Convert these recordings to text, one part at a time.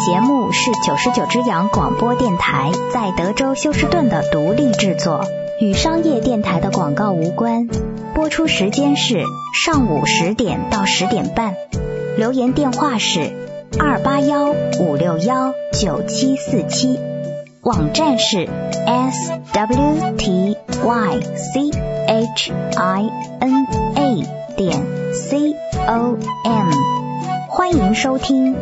节目是99只羊广播电台在德州休斯顿的独立制作，与商业电台的广告无关。播出时间是上午10点到10点半。留言电话是281-561-9747。网站是 swtychina.com。欢迎收听。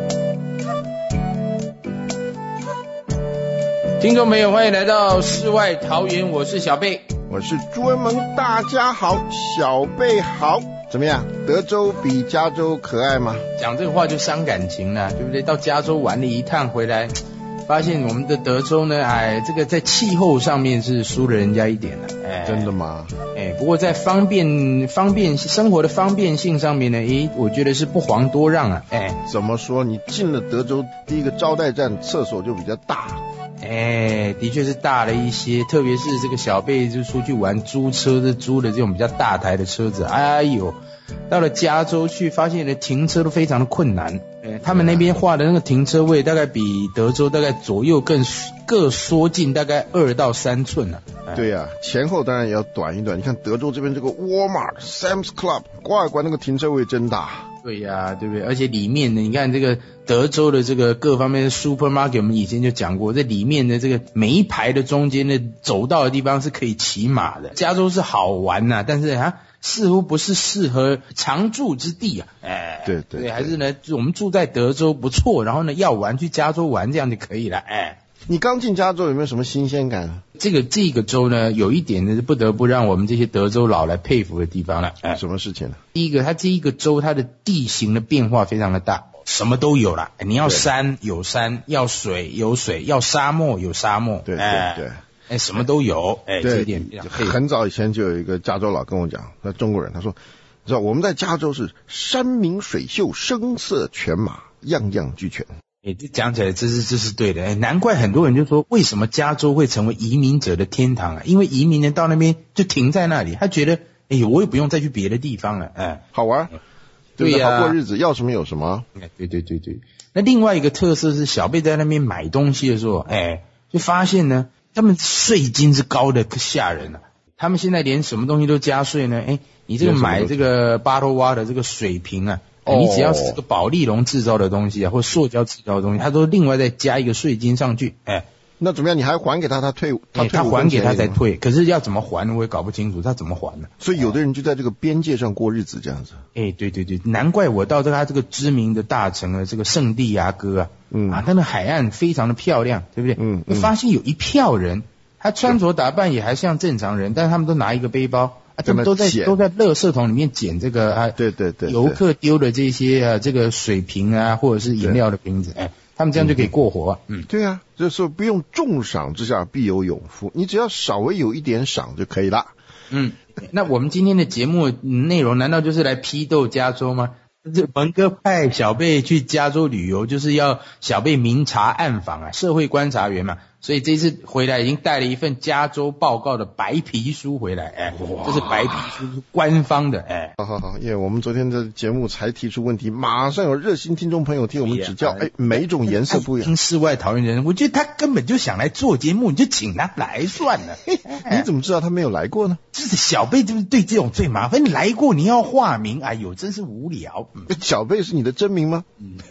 听众朋友，欢迎来到世外桃源，我是小贝， 我是朱文萌，大家好，小贝好。怎么样？德州比加州可爱吗？ 讲这个话就伤感情了，对不对？到加州玩了一趟回来，发现我们的德州呢，这个在气候上面是输了人家一点了。 真的吗？ 不过在方便生活的方便性上面呢，我觉得是不遑多让啊。 怎么说？你进了德州第一个招待站，厕所就比较大。 的确是大了一些，特别是这个小贝就出去玩，租的这种比较大台的车子，到了加州去，发现停车都非常的困难。他们那边画的那个停车位，大概比德州大概左右各缩进大概2到3寸了。 对呀，前后当然也要短一短。你看德州这边这个 Walmart、Sam's Club， 乖乖那个停车位真大。 对呀，对不对？而且里面呢，你看这个德州的这个各方面的 supermarket， 我们以前就讲过，这里面的这个每一排的中间的走道的地方是可以骑马的。加州是好玩呐，但是似乎不是适合常住之地啊。对，还是呢，我们住在德州不错，然后呢要玩去加州玩，这样就可以了。 你刚进加州有没有什么新鲜感？ 这个州呢，有一点呢是不得不让我们这些德州佬来佩服的地方了。 什么事情呢？ 第一个，它这一个州它的地形的变化非常的大，什么都有啦。你要山有山，要水有水，要沙漠有沙漠。 对， 什么都有。这一点比较佩服。 很早以前就有一个加州佬跟我讲，那中国人，他说，你知道我们在加州是山明水秀，声色犬马，样样俱全。 这讲起来这是对的。难怪很多人就说，为什么加州会成为移民者的天堂啊？因为移民人到那边就停在那里，他觉得我也不用再去别的地方了。 好玩。对呀，好过日子，要什么有什么。 对。那另外一个特色是，小贝在那边买东西的时候，就发现呢，他们税金是高的吓人了。他们现在连什么东西都加税呢？你这个买这个 bottle water 这个水瓶啊，你只要是这个保丽龙制造的东西啊，或塑胶制造的东西，它都另外再加一个税金上去。 那怎么样？你还还给他，他退， 他还给他才退。可是要怎么还，我也搞不清楚他怎么还呢？ 所以有的人就在这个边界上过日子，这样子。 对，难怪我到他这个知名的大城的这个圣地亚哥他的海岸非常的漂亮，对不对？我发现有一票人，他穿着打扮也还像正常人，但是他们都拿一个背包。他们都在垃圾桶里面捡这个对游客丢的这些这个水瓶啊，或者是饮料的瓶子，他们这样就可以过活。 对啊，就是说不用重赏之下必有勇夫，你只要稍微有一点赏就可以了。 那我们今天的节目内容难道就是来批斗加州吗？这文哥派小贝去加州旅游，就是要小贝明察暗访社会观察员嘛。所以这次回来已经带了一份加州报告的白皮书回来，这是白皮书，是官方的。 好，因为我们昨天的节目才提出问题，马上有热心听众朋友替我们指教。每一种颜色不一样。 听世外桃源的人，我觉得他根本就想来做节目，你就请他来算了。 你怎么知道他没有来过呢？ 就是小贝就是对这种最麻烦，你来过你要化名，真是无聊。 小贝是你的真名吗？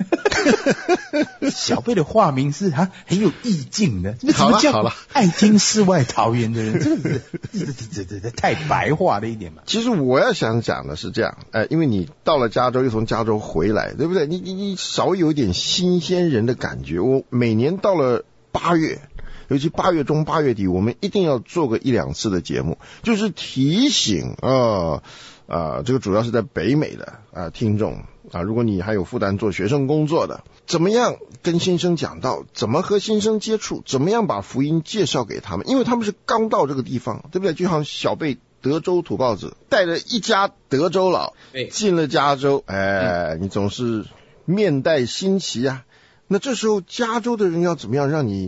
小贝的化名是很有意境的。 好了， 爱听世外桃源的人，这太白话了一点嘛。 其实我要想讲的是这样，因为你到了加州，又从加州回来，对不对？你稍微有一点新鲜人的感觉。我每年到了8月，尤其8月中8月底，我们一定要做个1-2次的节目，就是提醒这个主要是在北美的听众如果你还有负担做学生工作的，怎么样跟新生讲道，怎么和新生接触，怎么样把福音介绍给他们，因为他们是刚到这个地方，对不对？就像小贝德州土包子带着一家德州佬进了加州，你总是面带新奇啊。那这时候加州的人要怎么样让你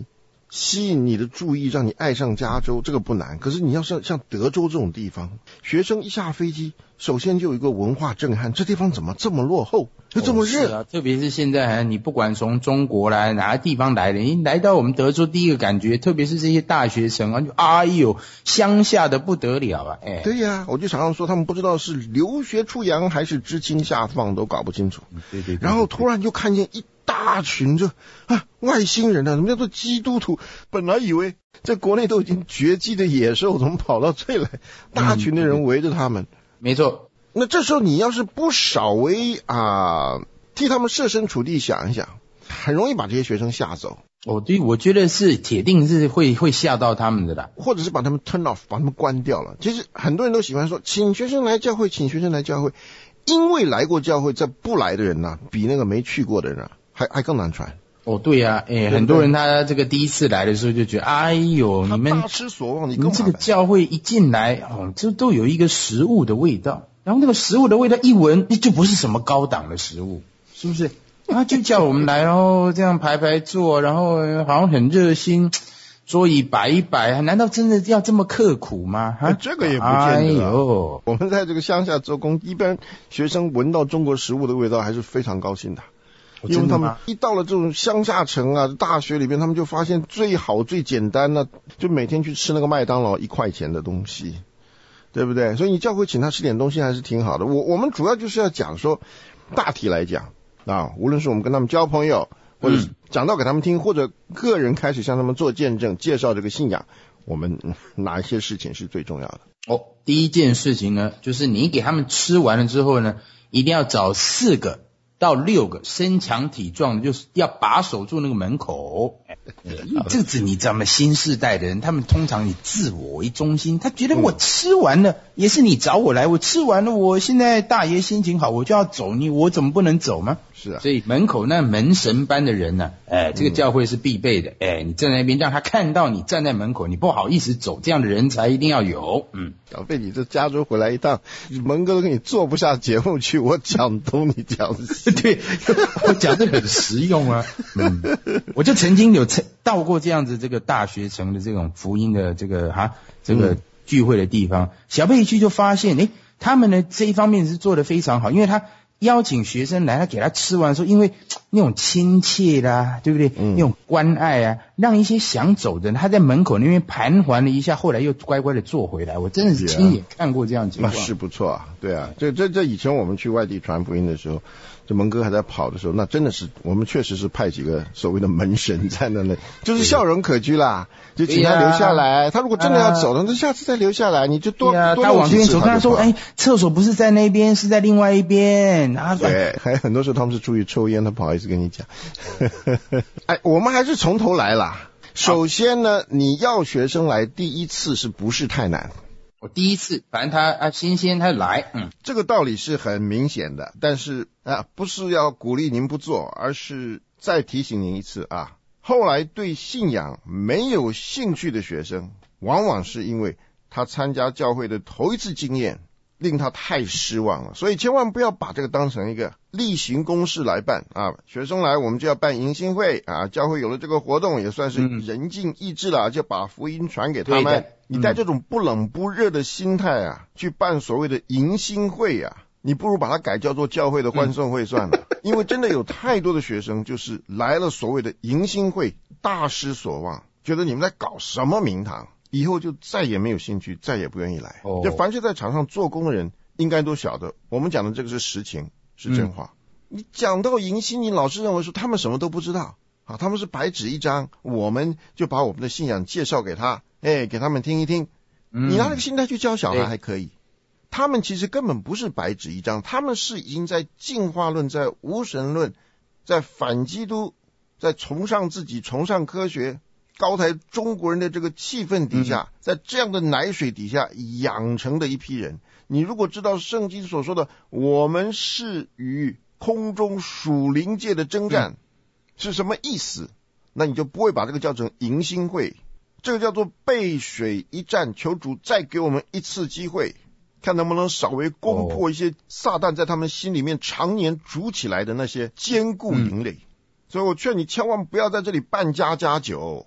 吸引你的注意，让你爱上加州，这个不难。可是你要像德州这种地方，学生一下飞机，首先就有一个文化震撼，这地方怎么这么落后，就这么热？ 是啊，特别是现在你不管从中国来哪个地方来的，你来到我们德州，第一个感觉，特别是这些大学生啊，就哎呦，乡下的不得了啊！哎， 对呀，我就常常说，他们不知道是留学出洋还是知青下放，都搞不清楚。 对。 然后突然就看见一大群外星人啊，什么叫做基督徒？本来以为在国内都已经绝迹的野兽，怎么跑到这来？大群的人围着他们。 没错。 那这时候你要是不稍微替他们设身处地想一想，很容易把这些学生吓走。 对，我觉得是铁定是会吓到他们的啦， 或者是把他们 turn off， 把他们关掉了。其实很多人都喜欢说，请学生来教会，请学生来教会，因为来过教会再不来的人比那个没去过的人还更难传。 对啊，很多人他这个第一次来的时候就觉得，哎呦，你们大失所望，你这个教会一进来，这都有一个食物的味道，然后那个食物的味道一闻，就不是什么高档的食物，是不是？就叫我们来，然后这样排坐，然后好像很热心，桌椅摆一摆，难道真的要这么刻苦吗？ 这个也不见得。我们在这个乡下做工，一般学生闻到中国食物的味道还是非常高兴的。因为他们一到了这种乡下城大学里面，他们就发现最好最简单就每天去吃那个麦当劳1块钱的东西，对不对？所以你教会请他吃点东西还是挺好的。我们主要就是要讲说，大体来讲无论是我们跟他们交朋友，或者讲道给他们听，或者个人开始向他们做见证，介绍这个信仰，我们哪一些事情是最重要的？ 第一件事情呢，就是你给他们吃完了之后呢，一定要找4个到6个身强体壮的，就是要把守住那个门口。这是你知道吗？新世代的人，他们通常以自我为中心，他觉得我吃完了，也是你找我来，我吃完了，我现在大爷心情好，我就要走，我怎么不能走吗？ 是啊， 所以门口那门神般的人呢，这个教会是必备的。你站在那边，让他看到你站在门口，你不好意思走，这样的人才一定要有。 小费，你这加州回来一趟，门哥都给你做不下节目去，我讲东你讲西。 对，我讲的很实用啊。我就曾经有到过这样子这个大学城的这种福音的这个聚会的地方，小费一去就发现，他们呢这一方面是做得非常好，因为他邀请学生来，他给他吃完的时候，因为那种亲切啦，对不对？那种关爱啊，让一些想走的人，他在门口那边盘桓了一下，后来又乖乖的坐回来。我真的是亲眼看过这样情况。 那是不错啊，对啊，这以前我们去外地传福音的时候，这门哥还在跑的时候，那真的是我们确实是派几个所谓的门神在那里，就是笑容可掬啦，就请他留下来。他如果真的要走了，那下次再留下来，你就多他往这边走，跟他说，厕所不是在那边，是在另外一边。 对，还有很多时候他们是出去抽烟，他不好意思跟你讲。我们还是从头来啦。首先呢，你要学生来第一次是不是太难？ 我第一次，反正他新鲜，他来， 这个道理是很明显的，但是不是要鼓励您不做，而是再提醒您一次后来对信仰没有兴趣的学生，往往是因为他参加教会的头一次经验令他太失望了，所以千万不要把这个当成一个例行公事来办学生来我们就要办迎新会教会有了这个活动也算是人尽意志了，就把福音传给他们。你带这种不冷不热的心态去办所谓的迎新会你不如把它改叫做教会的欢送会算了。因为真的有太多的学生就是来了所谓的迎新会大失所望，觉得你们在搞什么名堂，以后就再也没有兴趣，再也不愿意来。就凡是在场上做工的人应该都晓得，我们讲的这个是实情，是真话。你讲到迎新，你老是认为说他们什么都不知道他们是白纸一张，我们就把我们的信仰介绍给他，给他们听一听。你拿那个心态去教小孩还可以，他们其实根本不是白纸一张，他们是已经在进化论，在无神论，在反基督，在崇尚自己，崇尚科学，高抬中国人的这个气氛底下，在这样的奶水底下养成的一批人。你如果知道圣经所说的我们是与空中属灵界的征战是什么意思，那你就不会把这个叫成迎新会，这个叫做背水一战，求主再给我们一次机会，看能不能稍微攻破一些撒旦在他们心里面常年筑起来的那些坚固营垒。所以我劝你千万不要在这里扮家家酒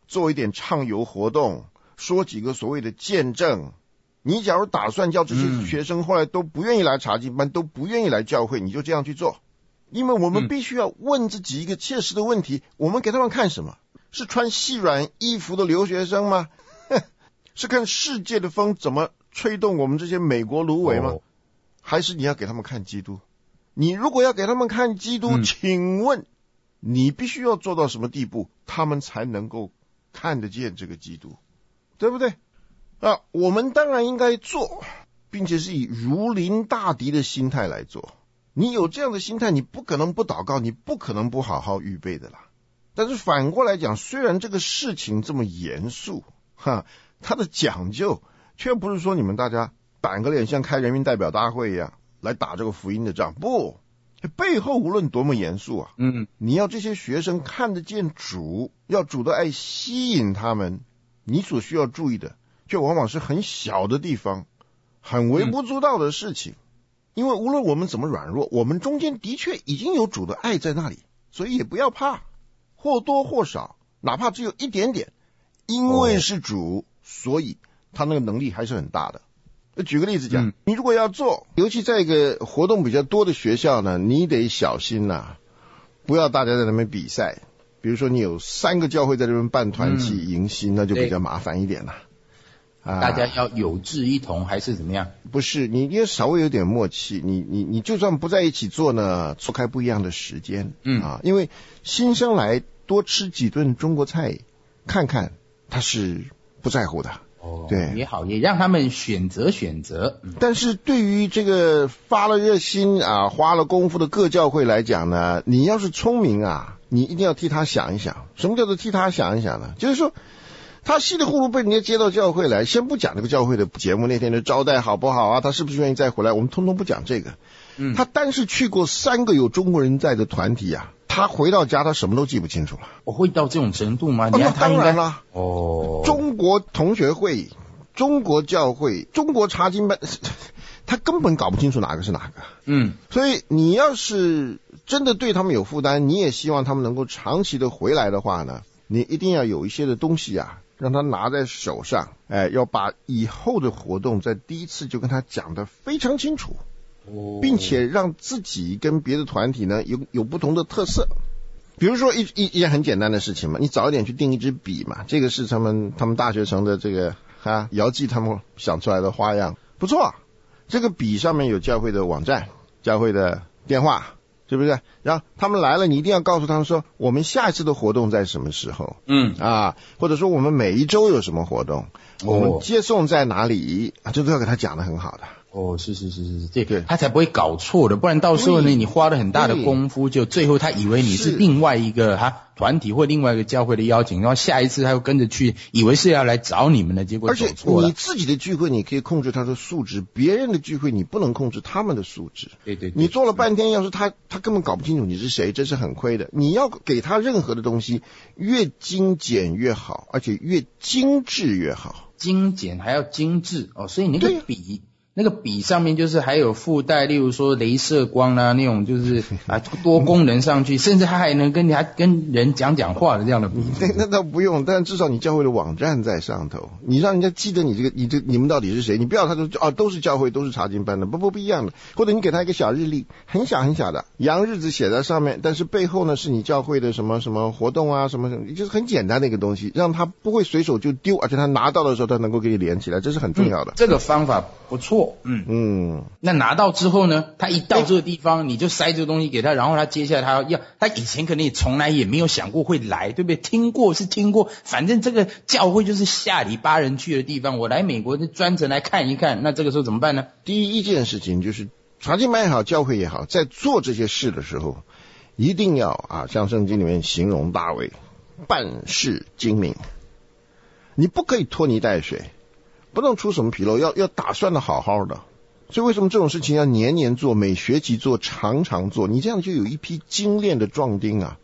做一点畅游活动，说几个所谓的见证。你假如打算叫这些学生后来都不愿意来查经班，都不愿意来教会，你就这样去做。因为我们必须要问自己一个切实的问题，我们给他们看什么？是穿细软衣服的留学生吗？是看世界的风怎么吹动我们这些美国芦苇吗？还是你要给他们看基督？你如果要给他们看基督，请问你必须要做到什么地步，他们才能够看得见这个基督，对不对？我们当然应该做，并且是以如临大敌的心态来做。你有这样的心态，你不可能不祷告，你不可能不好好预备的啦。但是反过来讲，虽然这个事情这么严肃，它的讲究却不是说你们大家板个脸像开人民代表大会一样来打这个福音的仗，不，背后无论多么严肃啊，你要这些学生看得见主，要主的爱吸引他们，你所需要注意的却往往是很小的地方，很微不足道的事情。因为无论我们怎么软弱，我们中间的确已经有主的爱在那里，所以也不要怕，或多或少，哪怕只有一点点，因为是主，所以他那个能力还是很大的。举个例子讲，你如果要做，尤其在一个活动比较多的学校呢，你得小心不要大家在那边比赛。比如说你有3个教会在这边办团契迎新，那就比较麻烦一点了。 大家要有志一同还是怎么样？ 不是，你也稍微有点默契，你就算不在一起做呢，错开不一样的时间。因为新生来多吃几顿中国菜看看，他是不在乎的。对， 也好，也让他们选择。 但是对于这个发了热心花了功夫的各教会来讲呢，你要是聪明你一定要替他想一想。什么叫做替他想一想呢？就是说他稀里糊涂被人家接到教会来，先不讲这个教会的节目那天的招待好不好他是不是愿意再回来，我们通通不讲这个。他单是去过3个有中国人在的团体他回到家他什么都记不清楚了。 我会到这种程度吗？ 那当然了。中国同学会、中国教会、中国查经班，他根本搞不清楚哪个是哪个。所以你要是真的对他们有负担，你也希望他们能够长期的回来的话呢，你一定要有一些的东西让他拿在手上，要把以后的活动在第一次就跟他讲得非常清楚，并且让自己跟别的团体呢有不同的特色。比如说一件很简单的事情嘛，你早一点去订一支笔嘛，这个是他们大学城的这个姚记他们想出来的花样，不错。这个笔上面有教会的网站、教会的电话，是不是？然后他们来了，你一定要告诉他们说，我们下一次的活动在什么时候？或者说我们每一周有什么活动，我们接送在哪里这都要给他讲得很好的。是， 这个他才不会搞错的，不然到时候呢，你花了很大的功夫，就最后他以为你是另外一个团体或另外一个教会的邀请，然后下一次他又跟着去，以为是要来找你们的，结果走错了。 而且你自己的聚会你可以控制他的素质，别人的聚会你不能控制他们的素质。 对， 你做了半天，要是他根本搞不清楚你是谁，这是很亏的。你要给他任何的东西，越精简越好，而且越精致越好。 精简还要精致所以那个笔上面就是还有附带，例如说雷射光那种就是多功能上去，甚至他还能跟人讲话的这样的笔。 那倒不用，但至少你教会的网站在上头，你让人家记得你们到底是谁，你不要他说都是教会都是查经班的，不一样的。或者你给他一个小日历，很小很小的洋日子写在上面，但是背后呢是你教会的什么什么活动什么，就是很简单的一个东西，让他不会随手就丢，而且他拿到的时候他能够给你连起来，这是很重要的。 这个方法不错。那拿到之后呢，他一到这个地方你就塞这个东西给他，然后他接下来他以前可能也从来也没有想过会来，对不对？听过，反正这个教会就是下里巴人去的地方，我来美国就专程来看一看，那这个时候怎么办呢？ 第一件事情就是查经班也好，教会也好，在做这些事的时候一定要像圣经里面形容大卫，办事精明，你不可以拖泥带水，不能出什么纰漏，要打算的好好的。所以为什么这种事情要年年做，每学期做，常常做？你这样就有一批精炼的壮丁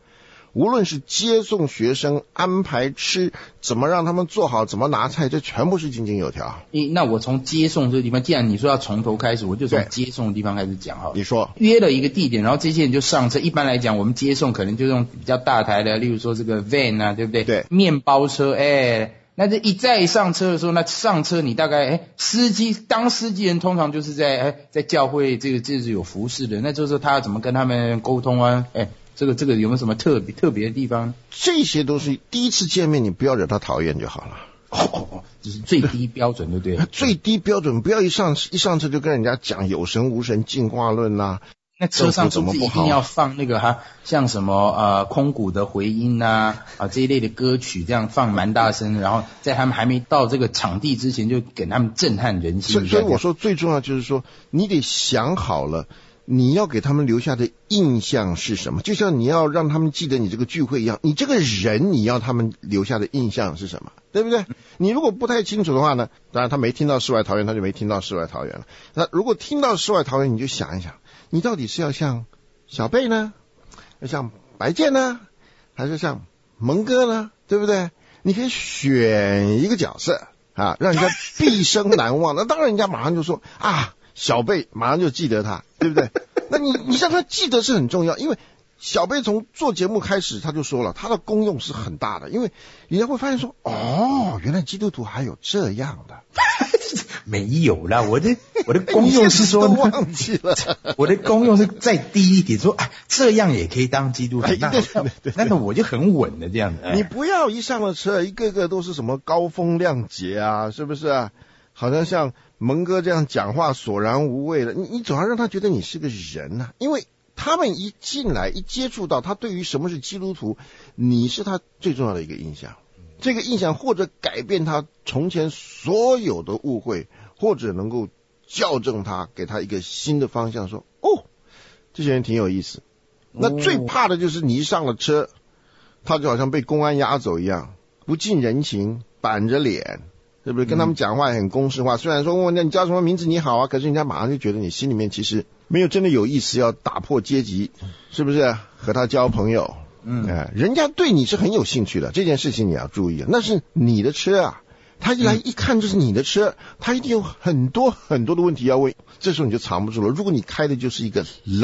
无论是接送学生、安排吃，怎么让他们做好，怎么拿菜，这全部是井井有条。 那我从接送这个地方，既然你说要从头开始，我就从接送的地方开始讲好了。 你说约了一个地点，然后这些人就上车。一般来讲，我们接送可能就用比较大台的，例如说这个 van 啊，对不对？ 对， 面包车，那这一再上车的时候，那上车你大概当司机人通常就是在教会这是有服侍的，那就是他要怎么跟他们沟通啊？这个有没有什么特别的地方？ 这些都是第一次见面，你不要惹他讨厌就好了。 这是最低标准，对不对？ 最低标准，不要一上车就跟人家讲有神无神进化论啦。 那车上是不是一定要放那个像什么空谷的回音啊这一类的歌曲，这样放蛮大声的，然后在他们还没到这个场地之前就给他们震撼人心。 所以我说最重要就是说，你得想好了。你要给他们留下的印象是什么？就像你要让他们记得你这个聚会一样，你这个人你要他们留下的印象是什么？对不对？你如果不太清楚的话呢，当然他没听到世外桃源，他就没听到世外桃源了。那如果听到世外桃源，你就想一想，你到底是要像小贝呢，要像白健呢，还是像蒙哥呢？对不对？你可以选一个角色让人家毕生难忘。那当然人家马上就说小贝马上就记得他，对不对？那你让他记得是很重要，因为小贝从做节目开始他就说了，他的功用是很大的，因为人家会发现说，原来基督徒还有这样的。 没有啦，我的功用是说， 都忘记了， 我的功用是再低一点，说这样也可以当基督徒，那我就很稳的这样子。 你不要一上了车，一个个都是什么高风亮节啊，是不是啊？好像蒙哥这样讲话索然无味的，你总要让他觉得你是个人啊，因为他们一进来一接触到他，对于什么是基督徒，你是他最重要的一个印象。这个印象或者改变他从前所有的误会，或者能够校正他，给他一个新的方向，说这些人挺有意思。那最怕的就是你一上了车，他就好像被公安押走一样，不近人情，板着脸，对不对？跟他们讲话也很公式化，虽然说问你叫什么名字你好啊，可是人家马上就觉得你心里面其实没有真的有意思要打破阶级，是不是和他交朋友？人家对你是很有兴趣的，这件事情你要注意，那是你的车啊，他一来一看这是你的车，他一定有很多很多的问题要问，这时候你就藏不住了。如果你开的就是一个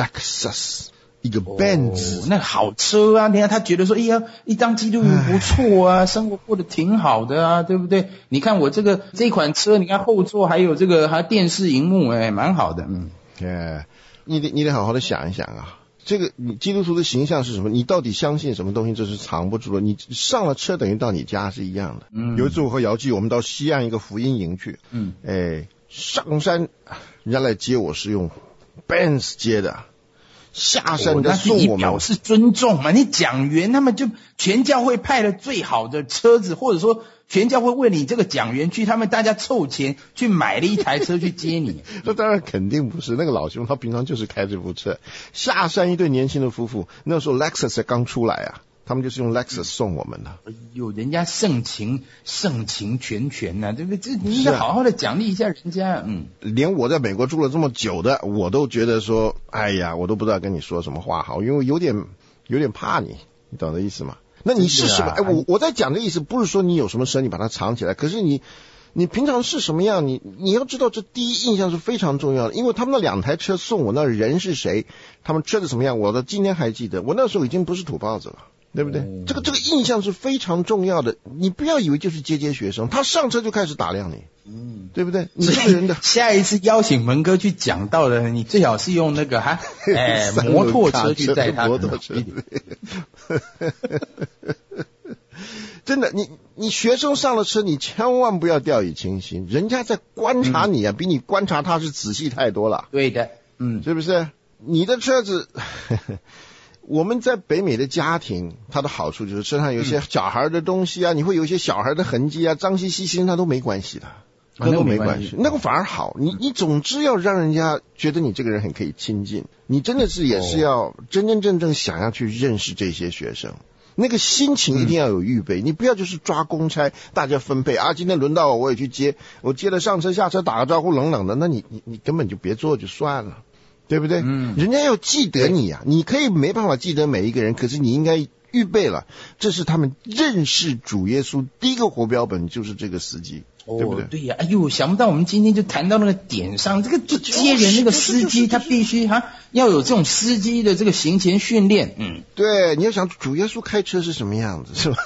Lexus， 一个 Benz， 那好车啊，你看他觉得说，一当基督徒不错啊，生活过得挺好的啊，对不对？你看我这款车，你看后座还有还电视荧幕，蛮好的。 你得好好的想一想啊。这个你基督徒的形象是什么？你到底相信什么东西？这是藏不住的。你上了车等于到你家是一样的。有一次我和姚记我们到西岸一个福音营去，上山人家来接我是用 Benz 接的，下山的送我们， 表示尊重嘛。你讲员他们就全教会派了最好的车子，或者说全教会为你这个讲员去，他们大家凑钱去买了一台车去接你。 这当然肯定不是，那个老兄他平常就是开这部车。下山一对年轻的夫妇，那时候 Lexus 刚出来啊，他们就是用 Lexus 送我们的。 人家盛情全啊，对不对？这你应该好好的奖励一下人家。 连我在美国住了这么久的，我都觉得说，我都不知道跟你说什么话好，因为有点怕你懂的意思吗？那你是什么？我在讲的意思不是说你有什么神你把它藏起来，可是你平常是什么样，你要知道这第一印象是非常重要的。因为他们那2台车送我，那人是谁，他们车子什么样，我到今天还记得。我那时候已经不是土包子了，对不对？这个印象是非常重要的。你不要以为就是接学生，他上车就开始打量你，对不对？你这个人的下一次邀请蒙哥去讲道的，你最好是用那个摩托车去载他。 摩托车真的，你学生上了车，你千万不要掉以轻心，人家在观察你啊，比你观察他是仔细太多了。 对的， 是不是？你的车子我们在北美的家庭，它的好处就是车上有一些小孩的东西啊，你会有一些小孩的痕迹啊，脏兮兮兮那都没关系的，那都没关系，那个反而好。你总之要让人家觉得你这个人很可以亲近，你真的是也是要真真正正想要去认识这些学生。那个心情一定要有预备，你不要就是抓公差，大家分配啊，今天轮到我也去接，我接了上车下车打个招呼冷冷的，那你根本就别做就算了，对不对？人家要记得你啊，你可以没办法记得每一个人，可是你应该预备了，这是他们认识主耶稣第一个活标本，就是这个司机。对不对？ 对呀，哎呦，想不到我们今天就谈到那个点上，这个就接人那个司机，他必须要有这种司机的这个行前训练。 对，你要想主耶稣开车是什么样子，是吧？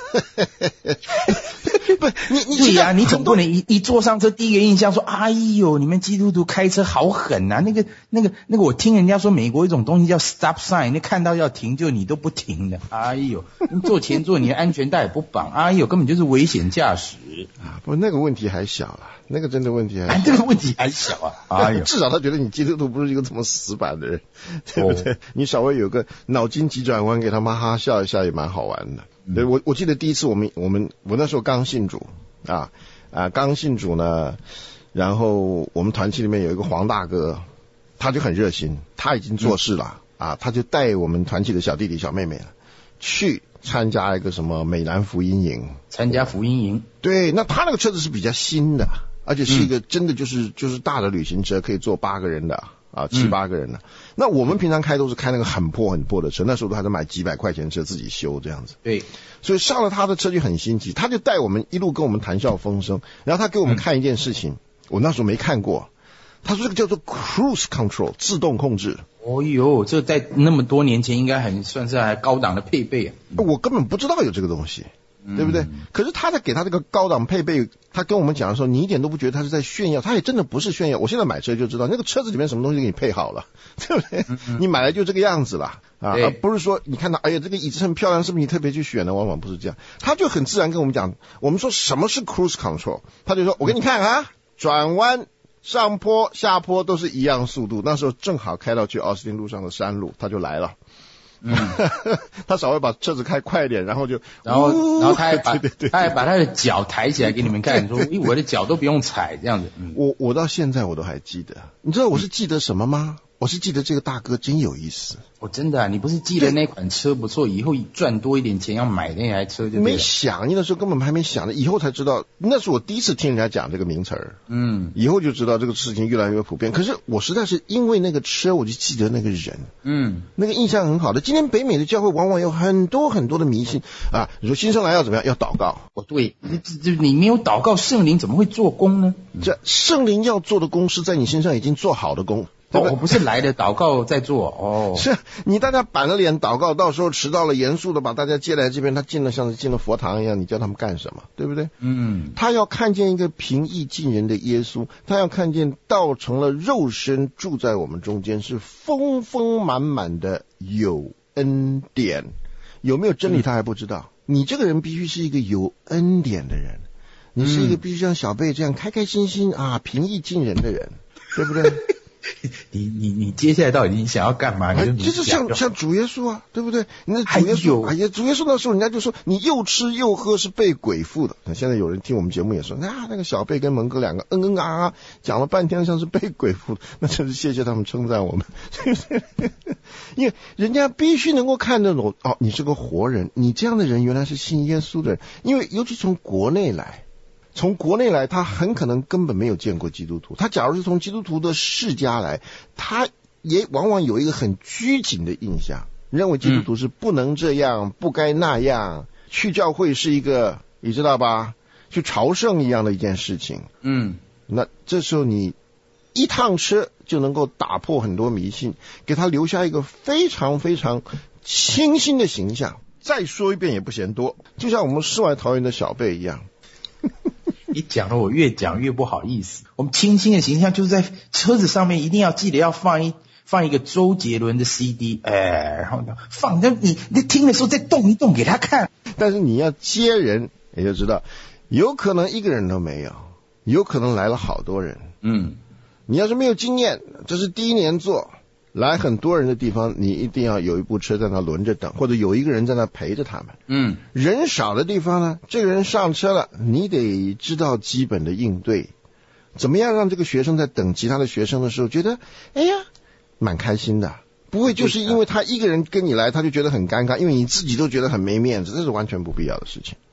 不，你对呀，你总不能一坐上车第一个印象说，哎呦，你们基督徒开车好狠啊！那个，我听人家说美国有一种东西叫 stop sign， 你看到要停就你都不停的，哎呦，你坐前座你的安全带也不绑，哎呦，根本就是危险驾驶啊！不，那个问题还小了，那个真的问题还小， 这个问题还小啊！哎呦， 至少他觉得你基督徒不是一个这么死板的人，对不对？你稍微有个脑筋急转弯，给他妈哈笑一下也蛮好玩的。对，我记得第一次我那时候刚信主刚信主呢，然后我们团契里面有一个黄大哥，他就很热心，他已经做事了他就带我们团契的小弟弟小妹妹去参加一个什么美南福音营， 参加福音营。对， 那他那个车子是比较新的，而且是一个真的就是大的旅行车，可以坐8个人的7、8个人的。那我们平常开都是开那个很破的车，那时候都还是买几百块钱的车自己修这样子。 对， 所以上了他的车就很新奇，他就带我们一路跟我们谈笑风生，然后他给我们看一件事情，我那时候没看过，他说这个叫做 cruise control 自动控制。 哦呦，这在那么多年前应该很算是还高档的配备我根本不知道有这个东西。对不对？可是他在给他这个高档配备，他跟我们讲的时候，你一点都不觉得他是在炫耀，他也真的不是炫耀。我现在买车就知道，那个车子里面什么东西给你配好了，对不对？你买来就这个样子了而不是说你看到哎呀这个椅子很漂亮，是不是你特别去选的？往往不是这样，他就很自然跟我们讲，我们说什么是 cruise control， 他就说我给你看转弯、上坡、下坡都是一样速度。那时候正好开到去奥斯汀路上的山路，他就来了。他稍微把车子开快一点，然后他还把他的脚抬起来给你们看，说我的脚都不用踩这样子。 我到现在我都还记得，你知道我是记得什么吗？我是记得这个大哥真有意思。 真的你不是记得那款车不错，以后赚多一点钱要买那台车就对了。 没想，你那时候根本还没想的，以后才知道，那是我第一次听人家讲这个名词儿。以后就知道这个事情越来越普遍。可是我实在是因为那个车，我就记得那个人。那个印象很好的。今天北美的教会往往有很多很多的迷信你说新生来要怎么样？要祷告。 对，你没有祷告，圣灵怎么会做工呢？ 这圣灵要做的工是在你身上已经做好的工。 我不是来的祷告在做是你大家板着脸祷告，到时候迟到了，严肃的把大家接来这边，他像是进了佛堂一样，你叫他们干什么？对不对？他要看见一个平易近人的耶稣，他要看见道成了肉身住在我们中间，是丰丰满满的有恩典。有没有真理他还不知道。你这个人必须是一个有恩典的人，你是一个必须像小贝这样开开心心平易近人的人，对不对？ 你接下来到底想要干嘛？ 就是像主耶稣对不对？那主耶稣，主耶稣那时候人家就说你又吃又喝是被鬼附的。现在有人听我们节目也说那个小贝跟蒙哥两个讲了半天像是被鬼附的，那真是谢谢他们称赞我们。因为人家必须能够看得懂你是个活人，你这样的人原来是信耶稣的人。因为尤其从国内来，他很可能根本没有见过基督徒。他假如是从基督徒的世家来，他也往往有一个很拘谨的印象，认为基督徒是不能这样，不该那样，去教会是一个你知道吧，去朝圣一样的一件事情。那这时候你一趟车就能够打破很多迷信，给他留下一个非常非常清新的形象。再说一遍也不嫌多，就像我们世外桃源的小贝一样。 你讲了我越讲越不好意思。我们清新的形象就是在车子上面一定要记得要放一个周杰伦的 CD， 然后放，你听的时候再动一动给他看。 但是你要接人，也就知道有可能一个人都没有，有可能来了好多人。你要是没有经验，这是第一年做，来很多人的地方，你一定要有一部车在那轮着等，或者有一个人在那陪着他们。人少的地方呢，这个人上车了，你得知道基本的应对，怎么样让这个学生在等其他的学生的时候觉得蛮开心的，不会就是因为他一个人跟你来他就觉得很尴尬，因为你自己都觉得很没面子，这是完全不必要的事情。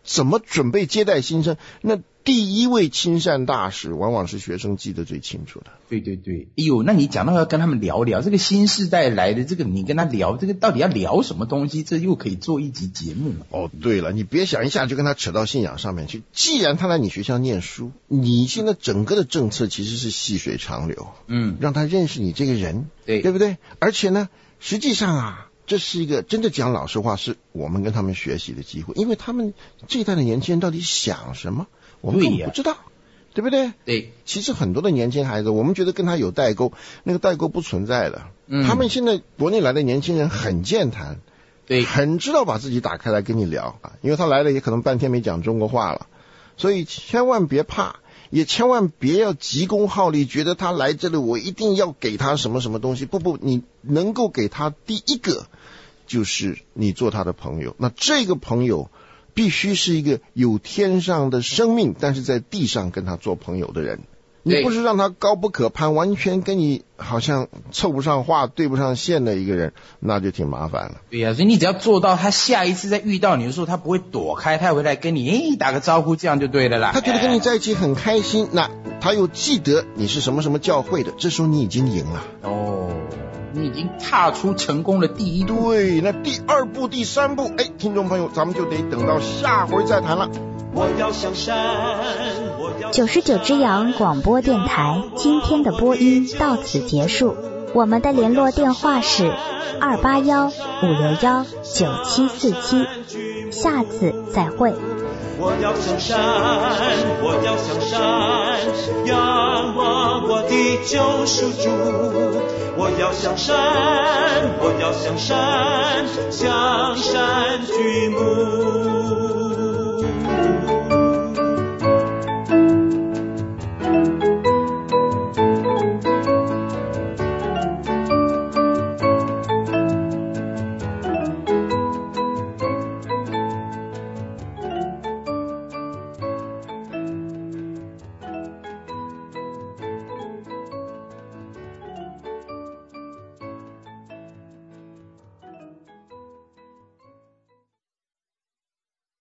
怎么准备接待新生，那第一位亲善大使往往是学生记得最清楚的。 对对对，哎呦，那你讲到要跟他们聊聊这个新世代来的这个，你跟他聊这个到底要聊什么东西，这又可以做一集节目。 哦，对了，你别想一下就跟他扯到信仰上面去。既然他来你学校念书，你现在整个的政策其实是细水长流，让他认识你这个人，对不对？而且呢，实际上啊，这是一个真的讲老实话，是我们跟他们学习的机会，因为他们这一代的年轻人到底想什么，我们根本不知道。对不对？对，其实很多的年轻孩子，我们觉得跟他有代沟，那个代沟不存在了。他们现在国内来的年轻人很健谈，对，很知道把自己打开来跟你聊啊，因为他来了也可能半天没讲中国话了，所以千万别怕，也千万别要急功好利，觉得他来这里我一定要给他什么什么东西。不，你能够给他第一个就是你做他的朋友，那这个朋友必须是一个有天上的生命，但是在地上跟他做朋友的人。你不是让他高不可攀，完全跟你好像凑不上话对不上线的一个人，那就挺麻烦了。 对呀，所以你只要做到他下一次再遇到你的时候，他不会躲开，他会来跟你打个招呼，这样就对了啦。 他觉得跟你在一起很开心，那他又记得你是什么什么教会的，这时候你已经赢了。 哦，你已经踏出成功的第一步。 对，那第二步第三步，听众朋友，咱们就得等到下回再谈了。我要向山，99只羊广播电台今天的播音到此结束。我们的联络电话是281-561-9747，下次再会。我要向山，我要向山，仰望我的救赎主。我要向山，我要向山，向山举目。